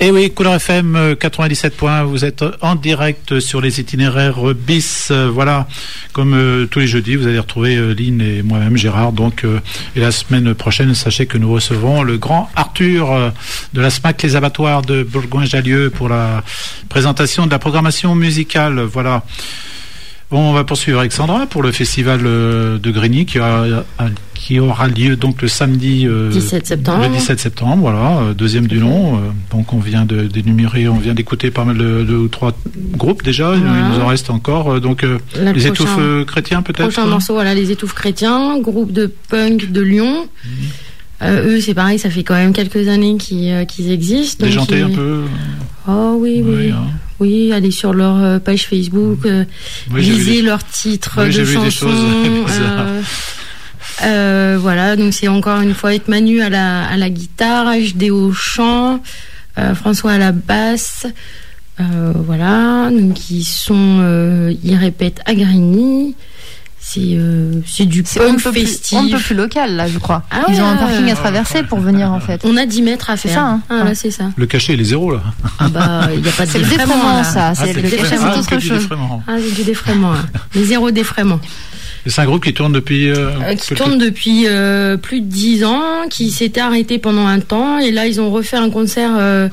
Et oui, Couleur F M quatre-vingt-dix-sept points, vous êtes en direct sur les itinéraires bis. Euh, voilà, comme euh, tous les jeudis, vous allez retrouver euh, Lynn et moi-même, Gérard. Donc, euh, et la semaine prochaine, sachez que nous recevrons le grand Arthur euh, de la SMAC Les Abattoirs de Bourgoin-Jallieu pour la présentation de la programmation musicale. Voilà. Bon, on va poursuivre avec Sandra pour le festival euh, de Grigny qui aura, qui aura lieu donc le samedi euh, dix-sept septembre. Le dix-sept septembre, voilà, euh, deuxième du nom. Euh, donc on vient de d'énumérer, on vient d'écouter pas mal de deux ou trois groupes déjà. Voilà. Il nous en reste encore. Euh, donc euh, les prochain, étouffes euh, chrétiens peut-être. Prochain morceau, voilà, les étouffes chrétiens, groupe de punk de Lyon. Mmh. Euh, eux, c'est pareil, ça fait quand même quelques années qu'ils, euh, qu'ils existent. Déjantés ils... un peu. Oh oui, oui. Oui, hein. Oui, allez sur leur euh, page Facebook, euh, oui, lisez leurs titres oui, de chansons. euh, euh, voilà, donc c'est encore une fois avec Manu à la, à la guitare, H D au chant, euh, François à la basse. Euh, voilà, donc ils sont, euh, ils répètent à Grigny. C'est, euh, c'est du c'est punk festif. Un peu plus local, là, je crois. Ah Ils ouais, ont un parking à traverser pour venir, en fait. On a dix mètres à faire. C'est ça, hein. Ah, là, c'est ça. Le cachet, il est zéro, là. Ah, bah, il n'y a pas de c'est défraiement. C'est le défraiement, ça. Ah, c'est, c'est le cachet, c'est autre chose. Ah, c'est du défraiement, là. Mais zéro défraiement. Et c'est un groupe qui tourne depuis... Euh, euh, qui tourne depuis euh, plus de dix ans, qui s'était arrêté pendant un temps. Et là, ils ont refait un concert... Euh,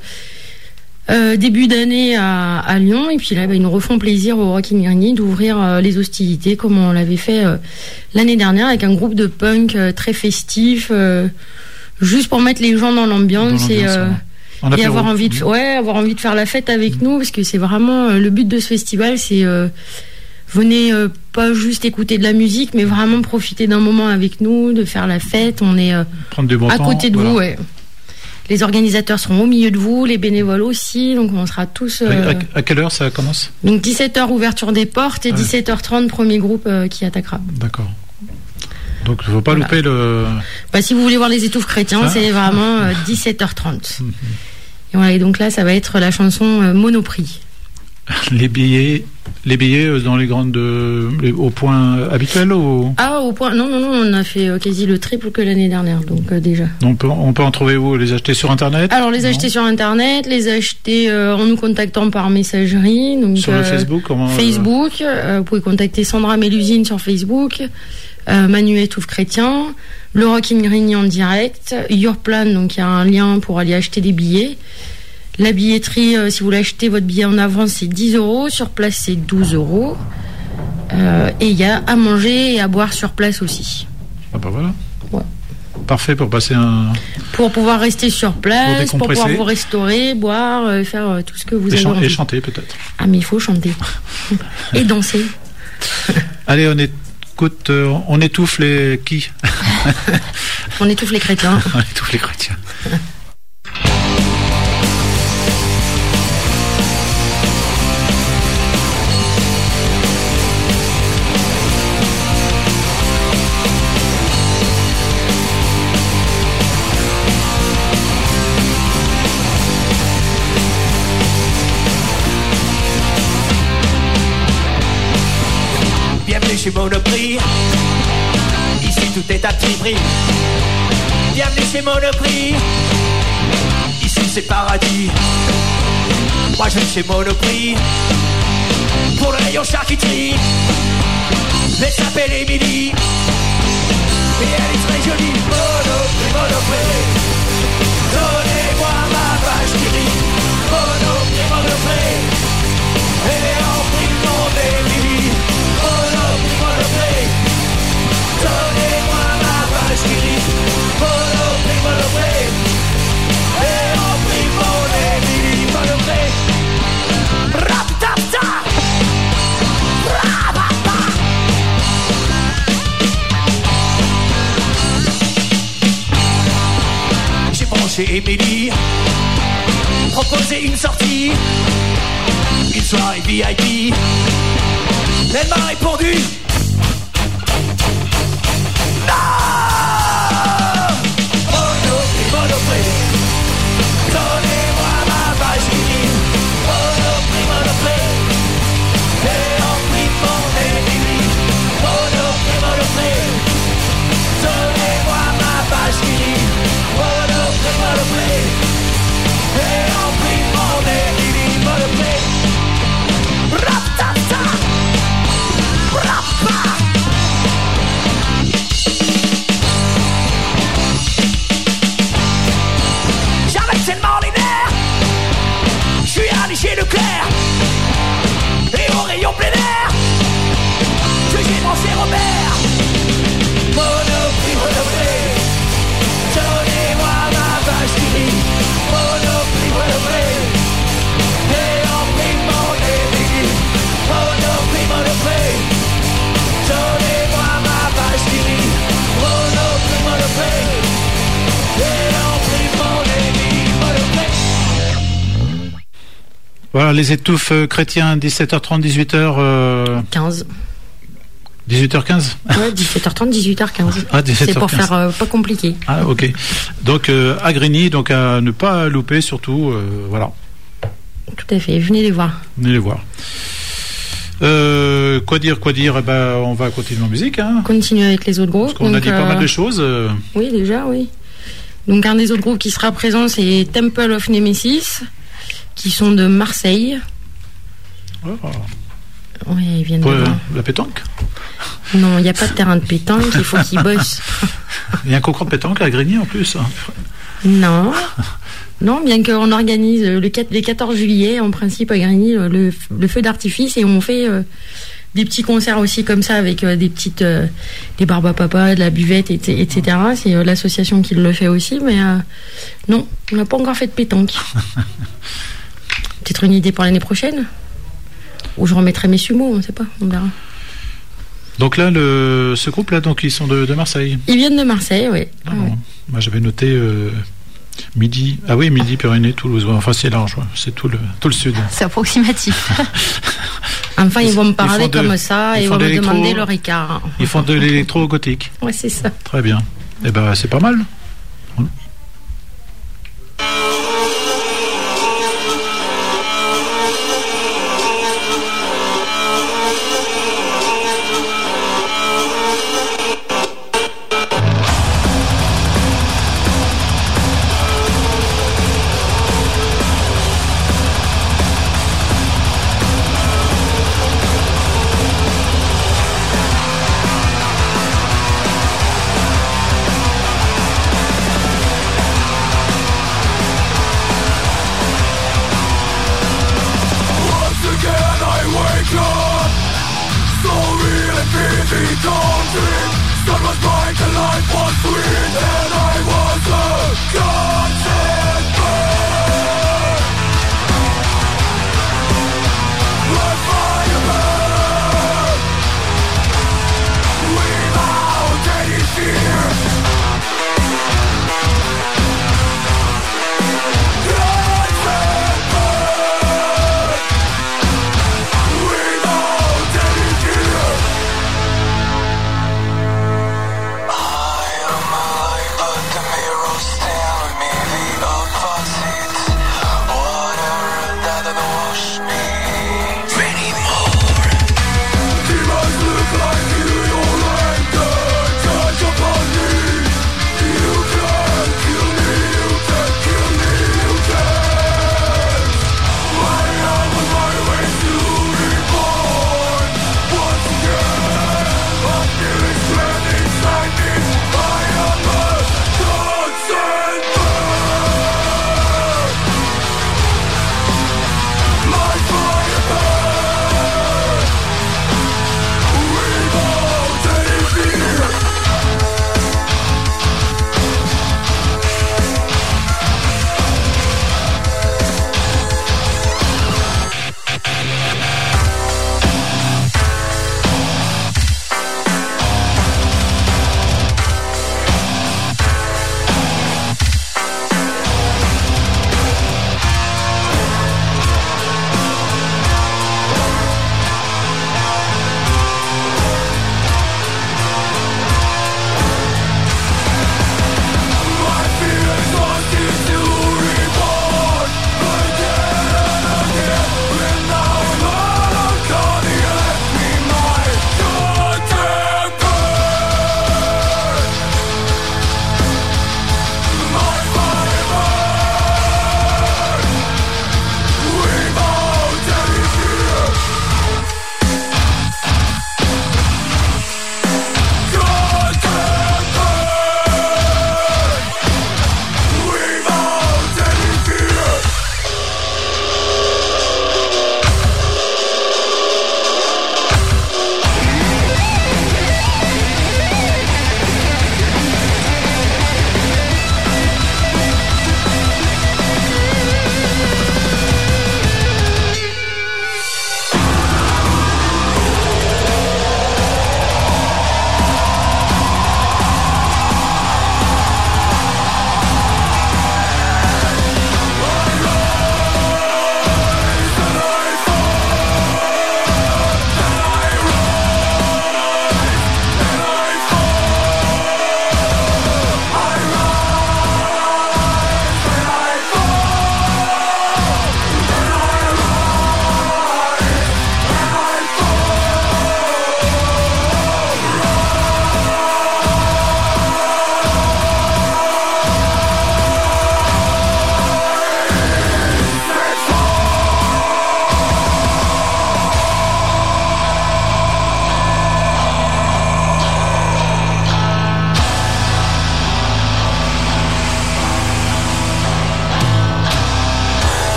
Euh, début d'année à, à Lyon, et puis là bah, ils nous refont plaisir au Rocking Grigny d'ouvrir euh, les hostilités comme on l'avait fait euh, l'année dernière avec un groupe de punk euh, très festif, euh, juste pour mettre les gens dans l'ambiance, dans l'ambiance et, euh, ouais. et avoir envie de ouais avoir envie de faire la fête avec mmh. nous, parce que c'est vraiment euh, le but de ce festival, c'est euh, venez euh, pas juste écouter de la musique, mais vraiment profiter d'un moment avec nous, de faire la fête. On est euh, Prendre du bon à temps, côté de voilà. vous, ouais. Les organisateurs seront au milieu de vous, les bénévoles aussi, donc on sera tous... Euh... À, à quelle heure ça commence ? Donc dix-sept heures ouverture des portes et ouais. dix-sept heures trente premier groupe euh, qui attaquera. D'accord. Donc il ne faut pas voilà. louper le... Bah, si vous voulez voir les étouffes chrétiens, ah. c'est vraiment euh, dix-sept heures trente. Mm-hmm. Et, voilà, et donc là, ça va être la chanson euh, Monoprix. Les billets, les billets dans les grandes, les, au point habituel ou... Ah, au point, non, non, non, on a fait euh, quasi le triple que l'année dernière, donc euh, déjà. On peut, on peut en trouver où ? Les acheter sur Internet ? Alors, les non. acheter sur Internet, les acheter euh, en nous contactant par messagerie. Donc, sur euh, le Facebook comment, Facebook, euh, vous pouvez contacter Sandra Mélusine sur Facebook, euh, Manu Étouffe Chrétien, le Rocking Grigny en direct, Yourplan, donc il y a un lien pour aller acheter des billets. La billetterie, euh, si vous l'achetez, votre billet en avance, c'est dix euros. Sur place, c'est douze euros. Euh, et il y a à manger et à boire sur place aussi. Ah bah voilà. Ouais. Parfait pour passer un... Pour pouvoir rester sur place, pour, pour pouvoir vous restaurer, boire, euh, faire euh, tout ce que vous et avez chan- envie. Et chanter peut-être. Ah mais il faut chanter. Et danser. Allez, on écoute, euh, on étouffe les... qui On étouffe les chrétiens. On étouffe les chrétiens. Chez Monoprix, ici tout est à petit prix. Bienvenue chez Monoprix, ici c'est paradis. Moi je vais chez Monoprix pour le rayon charcuterie. Elle s'appelle Émilie et elle est très jolie. Monoprix, Monoprix, donnez-moi ma vache qui rit. Monoprix, Monoprix, elle est en prix de mon Émilie. Monoprix, Monoprix, donnez-moi ma vache qui rit. Monoprix, Monoprix, et en prix mon Émilie. Monoprix, rap-tap-tap, rap-tap-tap. J'ai branché Émilie, proposé une sortie, une soirée V I P. Elle m'a répondu non. Monoprix, Monoprix, donnez-moi ma vache qui rit. Monoprix, Monoprix, et en prix de mon Émilie. Monoprix, Monoprix, donnez-moi ma vache qui rit. Monoprix, Monoprix, et en prix de clair. Et au rayon plein air, que j'ai branché Robert. Monoprix, Monoprix, donnez-moi ma vache qui rit. Monoprix, Monoprix, et en prime mon débit. Monoprix, Monoprix, donnez-moi ma vache qui rit. Monoprix, Monoprix, et en prime mon débit. Monoprix. Voilà, les étouffes euh, chrétiens, dix-sept heures trente, dix-huit heures... Euh... quinze. dix-huit heures quinze. Ouais, dix-sept heures trente, dix-huit heures quinze. Ah, dix-sept heures quinze. C'est pour faire euh, pas compliqué. Ah, ok. Donc, euh, à Grigny, donc à ne pas louper, surtout, euh, voilà. Tout à fait, venez les voir. Venez les voir. Euh, quoi dire, quoi dire eh ben, on va continuer en musique. Hein. Continuer avec les autres groupes. Parce qu'on donc, a dit euh... pas mal de choses. Euh... Oui, déjà, oui. Donc, un des autres groupes qui sera présent, c'est Temple of Nemesis, qui sont de Marseille. Oh. Oui, ils viennent Pour, de euh, la pétanque. Non, il n'y a pas de terrain de pétanque, il faut qu'ils bossent. Il y a un concours de pétanque à Grigny en plus. Non. Non, bien qu'on organise le quatre, les quatorze juillet, en principe, à Grigny, le, le feu d'artifice, et on fait euh, des petits concerts aussi comme ça, avec euh, des petites, euh, des barbes à papa, de la buvette, et cetera. C'est euh, l'association qui le fait aussi, mais euh, non, on n'a pas encore fait de pétanque. Peut-être une idée pour l'année prochaine? Ou je remettrai mes sumos, on ne sait pas, on verra. Donc là, le, ce groupe-là, donc ils sont de, de Marseille. Ils viennent de Marseille, oui. Ah bon. Moi, j'avais noté euh, Midi. Ah oui, Midi, Pyrénées, Toulouse. Enfin, c'est large, c'est tout le, tout le sud. C'est approximatif. Enfin, ils vont me parler de, comme ça et ils vont me demander leur écart. Ils font de l'électro-gothique. Ouais, c'est ça. Très bien. Eh ben, c'est pas mal. I am I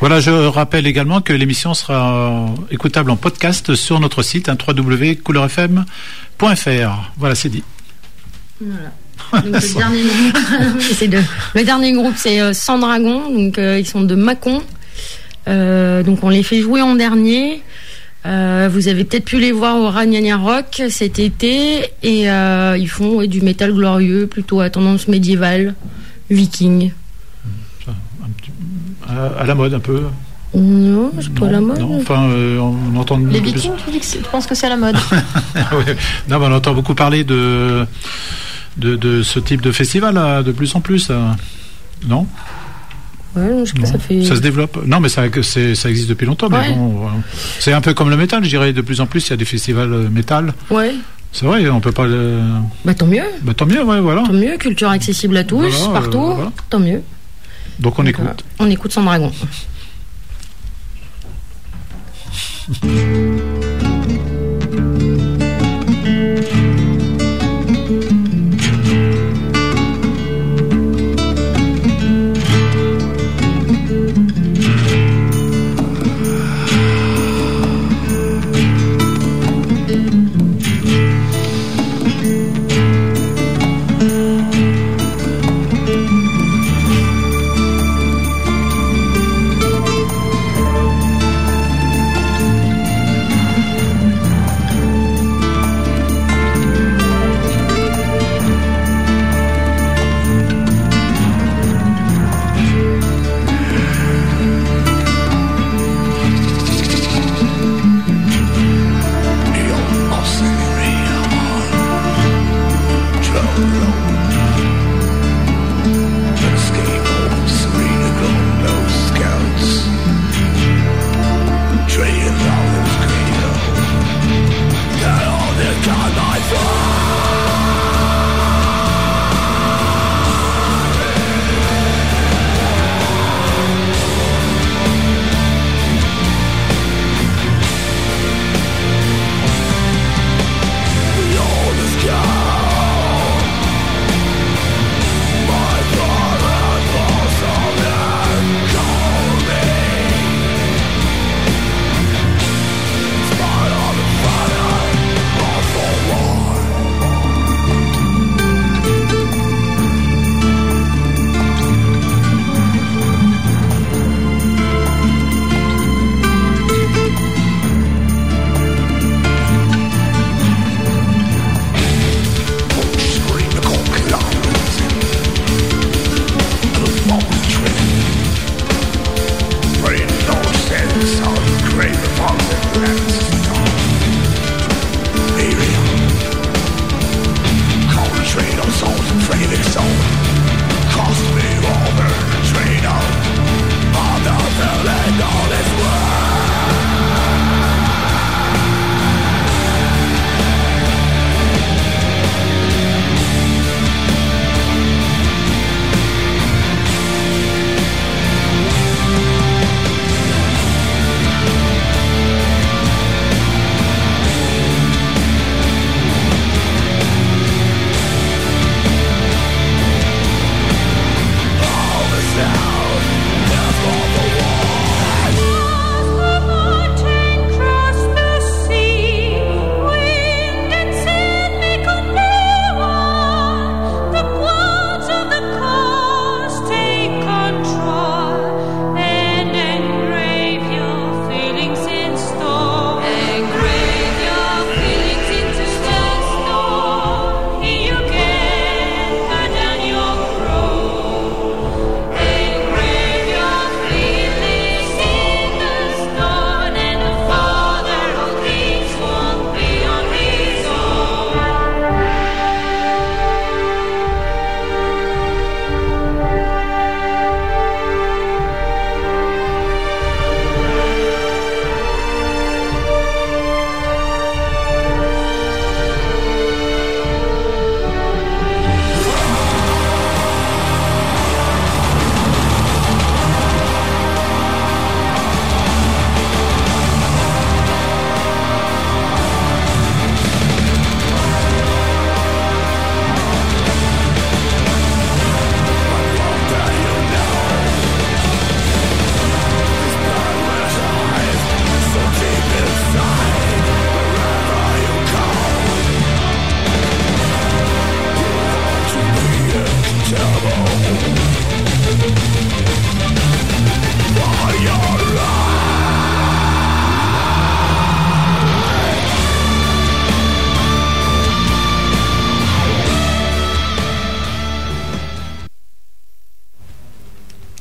Voilà, je rappelle également que l'émission sera écoutable en podcast sur notre site hein, w w w point couleur f m point f r. Voilà, c'est dit. Voilà. Donc, le, dernier groupe, c'est de, le dernier groupe, c'est euh, Sans Dragon. Donc, euh, ils sont de Mâcon. Euh, donc, on les fait jouer en dernier. Euh, vous avez peut-être pu les voir au Ragnagna Rock cet été. Et euh, ils font ouais, du métal glorieux, plutôt à tendance médiévale, viking. À, à la mode, un peu. Non, c'est pas la mode. Non, enfin, euh, on entend. Les Vikings, tu, dis que tu penses que c'est à la mode? Ouais. Non, mais on entend beaucoup parler de. De, de ce type de festival là, de plus en plus là. Non ouais, je sais pas, ça fait ça se développe. Non mais ça, c'est, ça existe depuis longtemps, ouais. mais bon voilà. C'est un peu comme le métal, je dirais, de plus en plus il y a des festivals métal. Ouais, c'est vrai, on peut pas le... bah tant mieux, bah tant mieux, ouais, voilà, tant mieux, culture accessible à tous, voilà, partout, euh, voilà. Tant mieux, donc on donc, écoute euh, on écoute Sans Dragon.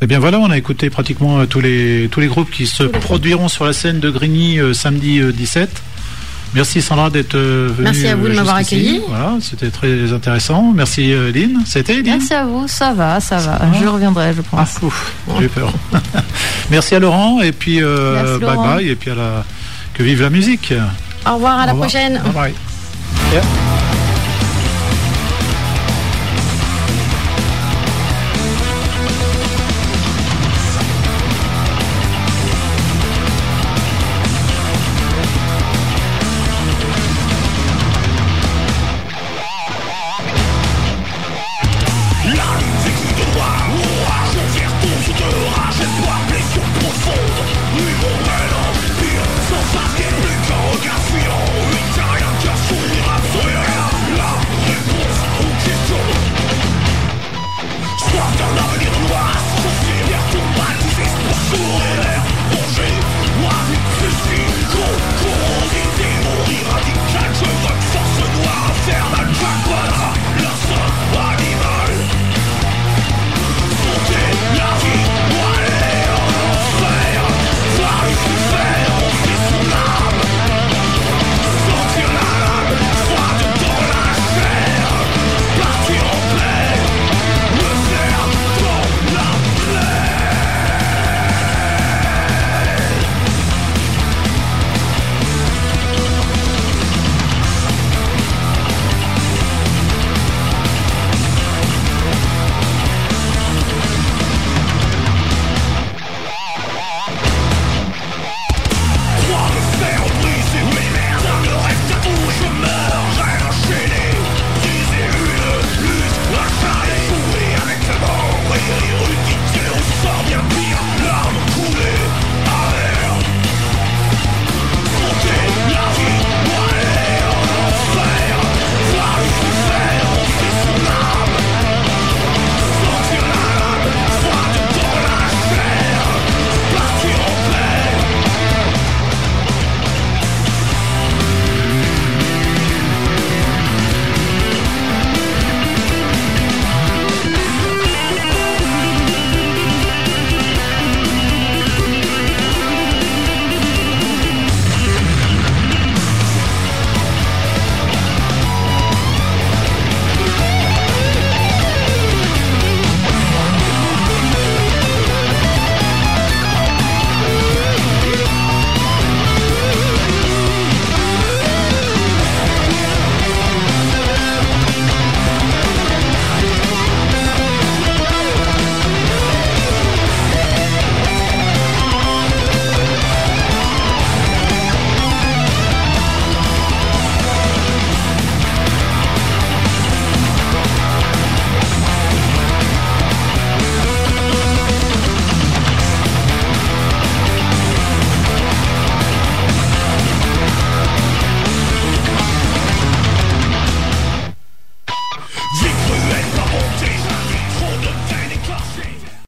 Eh bien voilà, on a écouté pratiquement euh, tous les tous les groupes qui se produiront sur la scène de Grigny euh, samedi euh, dix-sept. Merci Sandra d'être euh, venue. Merci à vous de m'avoir accueilli. Voilà, c'était très intéressant. Merci euh, Lynn. C'était Lynn. Merci à vous, ça va, ça va. Ça je va. reviendrai, je pense. Ah, ouf, j'ai peur. Merci à Laurent et puis euh, Merci, bye Laurent. bye et puis à la que vive la musique. Au revoir, à Au la revoir. prochaine. Bye bye. Yeah.